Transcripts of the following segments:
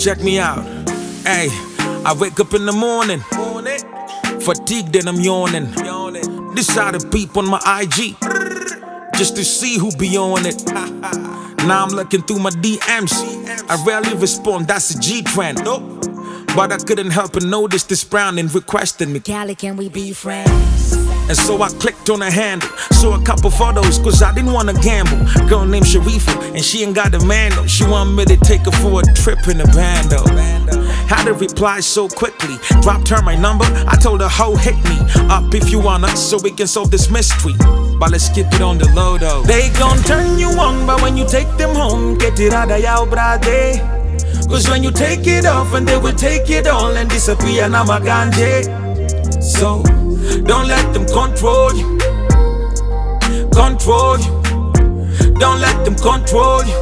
Check me out. Hey, I wake up in the morning, fatigued and I'm yawning. Decide to peep on my IG, just to see who be on it. Now I'm looking through my DMs. I rarely respond, that's a G trend. But I couldn't help but notice this brown and requested me. Cali, can we be friends? And so I clicked on her handle, saw a couple photos, cause I didn't wanna gamble. Girl named Sharifa, and she ain't got a man though. She want me to take her for a trip in a bando. Had to reply so quickly, dropped her my number. I told her, ho, hit me up if you wanna, so we can solve this mystery. But let's keep it on the low though. They gon' turn you on, but when you take them home, get it out of your brade. Cause when you take it off, and they will take it all and disappear, now my ganje. So don't let them control you. Control you. Don't let them control you.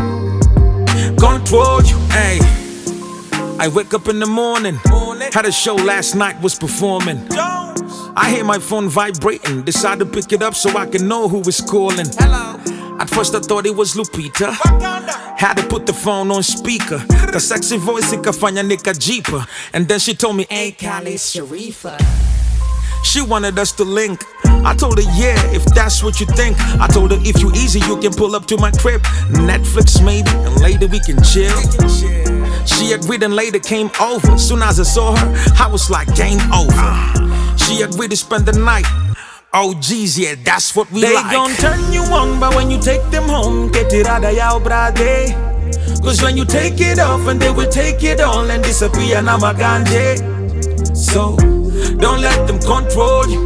Control you. Hey, I wake up in the morning. Had a show last night, was performing. I hear my phone vibrating. Decide to pick it up so I can know who is calling. Hello. At first I thought it was Lupita. Had to put the phone on speaker. The sexy voice ikafanya nikajipa. And then she told me, Hey, Cali, Sharifa. she wanted us to link. I told her, yeah, if that's what you think. I told her, if you easy, you can pull up to my crib. Netflix maybe, and later we can chill. She agreed and later came over. Soon as I saw her, I was like, game over. She agreed to spend the night. Oh geez, yeah, that's what we like. They gon' turn you on, but when you take them home, get it out of your brade. Cause when you take it off, and they will take it all and disappear, now my ganje. So don't let them control you.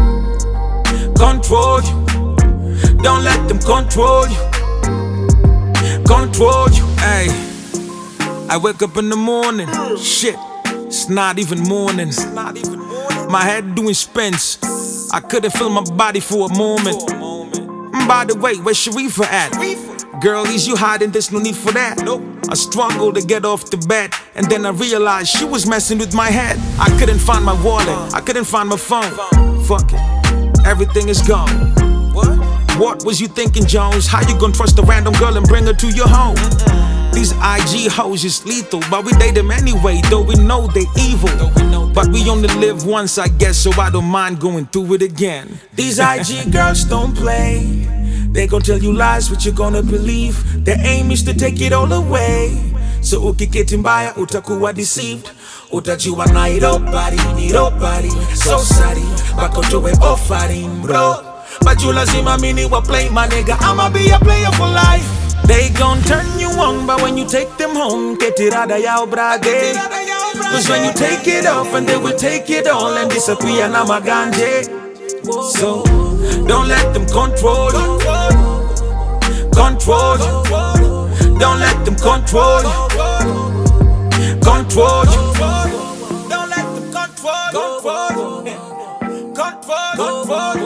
Control you. Don't let them control you. Control you. Hey, I wake up in the morning. Shit, it's not even morning. My head doing spins. I couldn't feel my body for a moment. By the way, where's Sharifa at? Girlies, you hiding, there's no need for that. I struggled to get off the bed, and then I realized she was messing with my head. I couldn't find my wallet, I couldn't find my phone. Fuck it, everything is gone. What was you thinking, Jones? How you gonna trust a random girl and bring her to your home? These IG hoes is lethal, but we date them anyway, though we know they evil. But we only live once, I guess, so I don't mind going through it again. These IG girls don't play. They gon' tell you lies, what you gonna believe. Their aim is to take it all away. So ukiketi mbaya, utakuwa deceived. Utajua na nobody. So sorry, bako tuwe offering, bro. But you lazima mini wa play, my nigga, I'ma be a player for life. They gon' turn you on, but when you take them home, get it out of your brade. Cause when you take it off, and they will take it all and disappear, now my ganje. So don't let them control you. Control you. Don't let them control you. Control you. Don't let them control you. Control you.